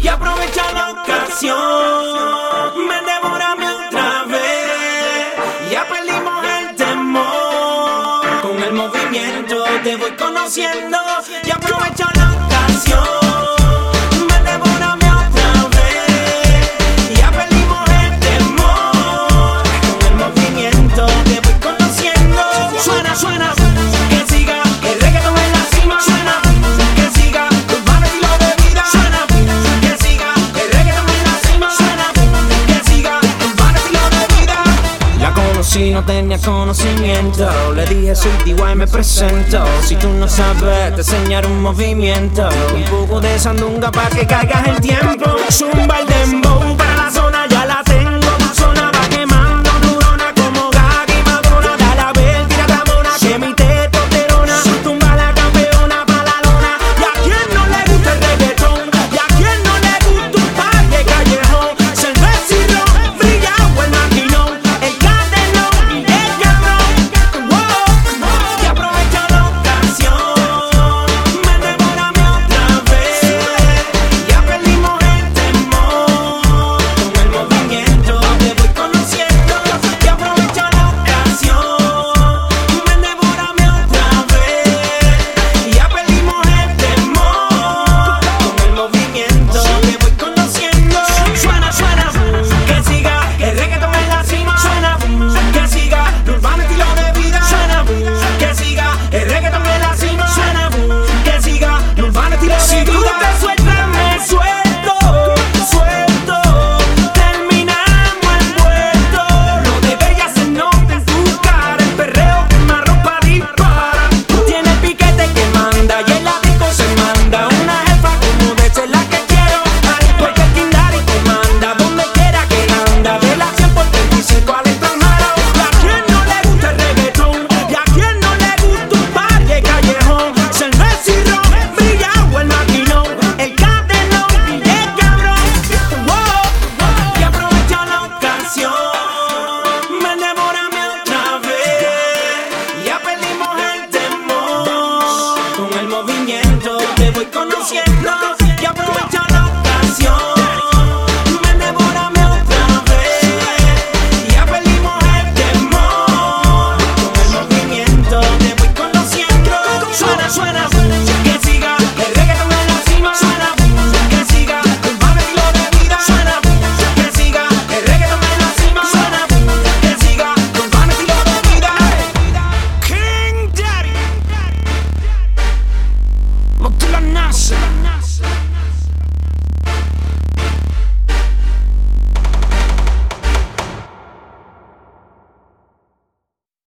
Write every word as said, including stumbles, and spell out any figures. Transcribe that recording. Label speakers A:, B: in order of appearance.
A: y aprovecha la ocasión. Me devórame otra vez, ya perdimos el temor. Con el movimiento te voy conociendo y aprovecha la ocasión. Si no tenía conocimiento, le dije soy D Y, me presento. Si tú no sabes, te enseñaré un movimiento. Un poco de sandunga para que caigas el tiempo. Zumba el dembow para la zona, ya la tengo. Tu zona va quemando neurona como Gaga y Madonna. Dale a ver, tira la mona, que mi testosterona. Tumba la campeona pa' la lona. Y a quien no le gusta el reggaetón, y a quien no le gusta un parque callejón. Cerveza y ron, brillado el maquinón. Te voy conociendo.